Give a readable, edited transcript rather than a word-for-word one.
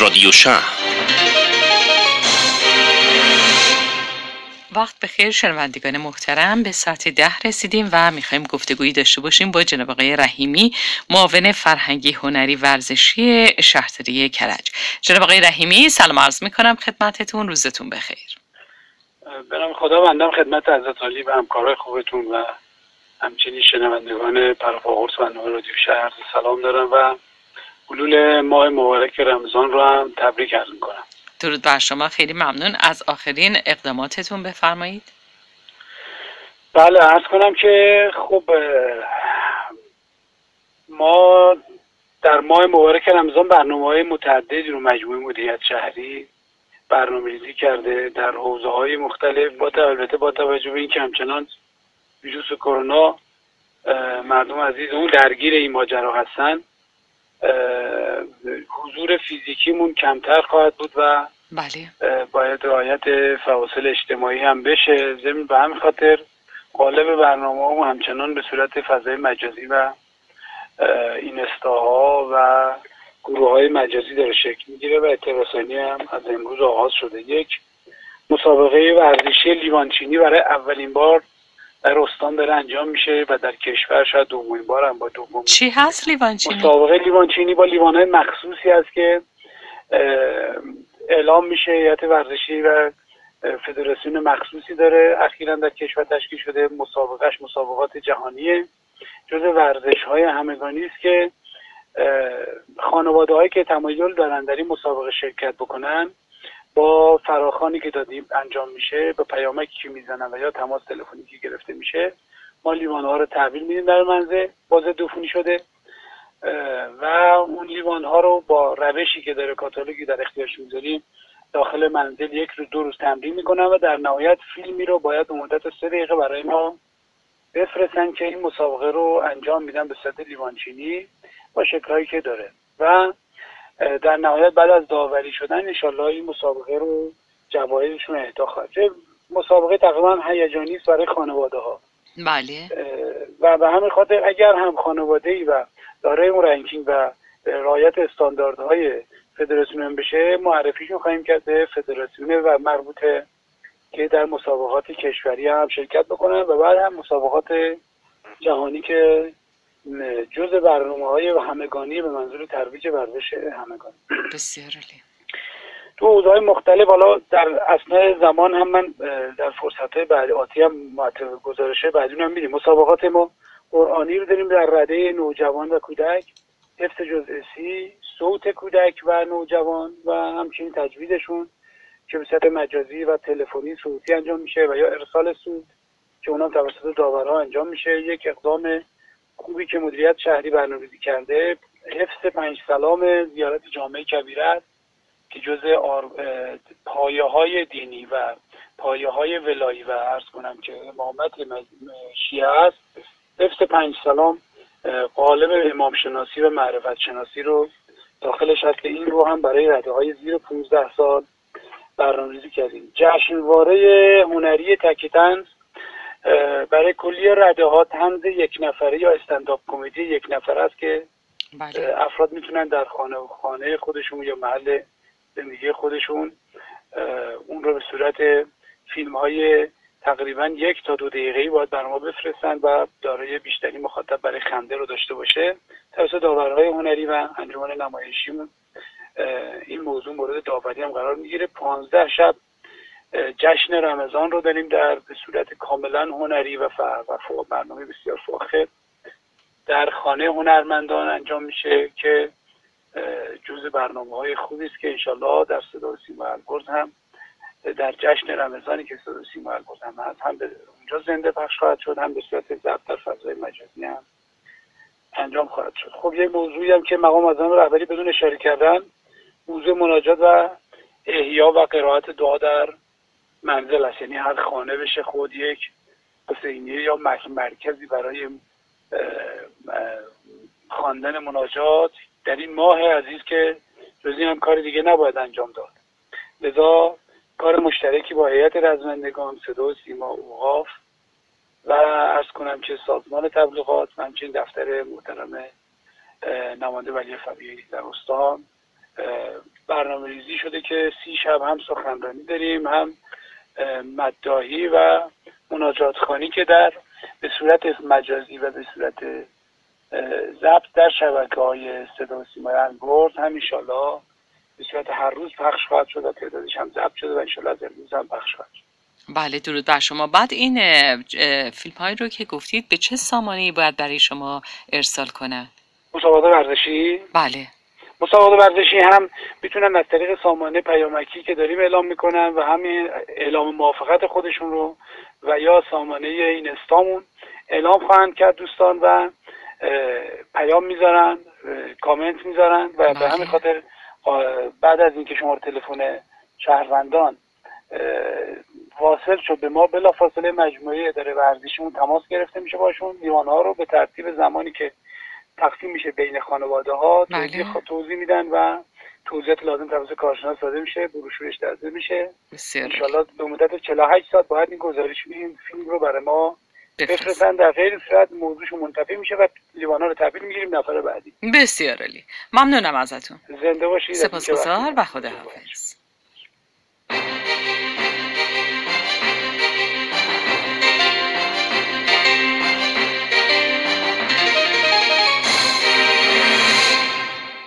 رادیو شهر. وقت بخیر شنوندگان محترم، به ساعت 10 رسیدیم و میخوایم گفتگویی داشته باشیم با جناب آقای رحیمی، معاون فرهنگی هنری ورزشی شهرداری کرج. جناب آقای رحیمی سلام عرض میکنم خدمتتون، روزتون بخیر. به نام خدا، بنده خدمت حضرت عالی و همکارای خوبتون و همچنین شنوندگان پرپاقرص برنامه رادیو شهر سلام دارم و حلول ماه مبارک رمضان رو هم تبریک عرض میکنم. درود بر شما، خیلی ممنون. از آخرین اقداماتتون بفرمایید. بله، عرض کنم که خب ما در ماه مبارک رمضان برنامه‌های متعددی رو مجموعه مدیریت شهری برنامه‌ریزی کرده در حوزه‌های مختلف، البته با توجه به اینکه همچنان ویروس کرونا مردم عزیزمون درگیر این ماجرا هستن، حضور فیزیکیمون کمتر خواهد بود و بله. باید رعایت فواصل اجتماعی هم بشه. ضمن به همین خاطر قالب برنامه‌مون همچنان به صورت فضای مجازی و اینستاها و گروه‌های مجازی داره شکل میگیره و اطلاع‌رسانی هم از امروز آغاز شده. یک مسابقه ورزشی لیوانچینی برای اولین بار در استان داره انجام میشه و در کشور شاید دومین بار هم با دومین. چی هست لیوانچینی؟ مسابقه لیوانچینی با لیوان‌های مخصوصی هست که اعلام میشه، هیئت ورزشی و فدراسیون مخصوصی داره اخیراً در کشور تشکیل شده. مسابقات جهانیه، جز ورزش‌های همگانی است که خانواده‌هایی که تمایل دارن در این مسابقه شرکت بکنن با فراخوانی که دادیم انجام میشه، با پیامکی که میزنن و یا تماس تلفنی که گرفته میشه، ما لیوان‌ها رو تحویل میدیم در منزل با ضد عفونی شده و اون لیوان‌ها رو با روشی که داره، کاتالوگی در اختیارش میذاریم، داخل منزل 1 روز 2 روز تمرین میکنن و در نهایت فیلمی رو باید به مدت 3 دقیقه برای ما بفرستن که این مسابقه رو انجام میدن به صورت لیوانچینی با شکل‌هایی که داره و در نهایت بعد از داوری شدن انشالله این مسابقه رو جوایزشون اهدا خواهد شد. مسابقه تقریبا هیجانی است برای خانواده‌ها. بله. و به همین خاطر اگر هم خانواده‌ای و دارای اون رنکینگ و رعایت استانداردهای فدراسیون بشه، معرفیشون خواهیم کرد به فدراسیون و مربوطه که در مسابقات کشوری هم شرکت بکنن و بعد هم مسابقات جهانی که جزء برنامه‌های همگانی به منظور ترویج ورزش همگانی. بسیار عالی. تو حوزه‌های مختلف، حالا در اثناء زمان هم من در فرصت‌های بعد آتی هم گزارش بعدی هم می‌دیم. مسابقات ما قرآنی رو داریم در رده نوجوان و کودک، حفظ جزء سی، صوت کودک و نوجوان و همچنین تجویدشون که به صورت مجازی و تلفنی صوتی انجام میشه و یا ارسال صوت که اونم توسط داورها انجام میشه. یک اقدام خوبی که مدیریت شهری برنامه‌ریزی کرده، حفظ 5 سلام زیارت جامع کبیره است که جزء پایه‌های دینی و پایه‌های ولایی و عرض کنم که امامت شیعه است. حفظ 5 سلام قالب امام شناسی و معرفت شناسی رو داخلش هست که این رو هم برای رده‌های زیر 15 سال برنامه‌ریزی کردیم. جشنواره هنری تک‌طنز برای کلی رده‌ها طنز یک نفره یا استندآپ کمدی یک نفره است که بله. افراد میتونن در خانه خودشون یا محل زندگی خودشون اون رو به صورت فیلم‌های تقریبا 1 تا 2 دقیقه‌ای باید برنامه بفرستن و دارای بیشتری مخاطب برای خنده رو داشته باشه. توسط داورهای هنری و انجمن نمایشیمون این موضوع مورد داوری هم قرار میگیره. 15 شب جشن رمضان رو داریم به صورت کاملا هنری و برنامه بسیار فاخر در خانه هنرمندان انجام میشه که جزء برنامه‌های خوبی است که انشالله در صدا و سیما البرز هم در جشن رمضانی که صدا و سیما البرز هم هست هم به اونجا زنده پخش خواهد شد، هم به صورت ضبط در فضای مجازی هم انجام خواهد شد. خب یک موضوعی هم که مقام معظم رهبری بدون اشاره کردن، موضوع مناجات و احیا و قرائت دعا در منزل است. یعنی هر خانه بشه خود یک حسینیه یا مرکزی برای خواندن مناجات در این ماه عزیز که جز این هم کار دیگه نباید انجام داد. لذا کار مشترکی با هیئت رزمندگان، صدا و سیما، اوقاف و عرض کنم که سازمان تبلیغات و همچنین دفتر محترم نماینده ولی فقیه در استان برنامه ریزی شده که 30 شب هم سخنرانی داریم، هم مداحی و مناجات خوانی که به صورت مجازی و به صورت ضبط در شبکه‌های صدا و سیمای البرز هم انشالله به صورت هر روز پخش خواهد شد و تعدادش هم ضبط شده و انشالله از امروز هم پخش خواهد شد. بله، درود بر شما. بعد این فیلم هایی رو که گفتید به چه سامانه‌ای باید برای شما ارسال کنن؟ مسابقات ورزشی؟ بله. مسابقات ورزشی هم میتونن از طریق سامانه پیامکی که داریم اعلام میکنن و همین اعلام موافقت خودشون رو و یا سامانه اینستامون اعلام خواهند کرد دوستان و پیام میذارن، کامنت میذارن و به همین خاطر بعد از اینکه شما تلفن شهروندان واصل شد به ما، بلافاصله مجموعه اداره ورزشیمون تماس گرفته میشه باشون، لیوان‌ها رو به ترتیب زمانی که تقسیم میشه بین خانواده ها توضیح میدن و توضیحات لازم توسط کارشناس داده میشه، بروشورش داده میشه. انشالله به مدت 48 ساعت باید این گزارش این فیلم رو برای ما بفرستن، در غیر صورت موضوعش منتفی میشه و لیوانا رو تحویل میگیریم نفر بعدی. بسیار عالی، ممنونم ازتون. زنده باشید. سپاسگزار و خداحافظ.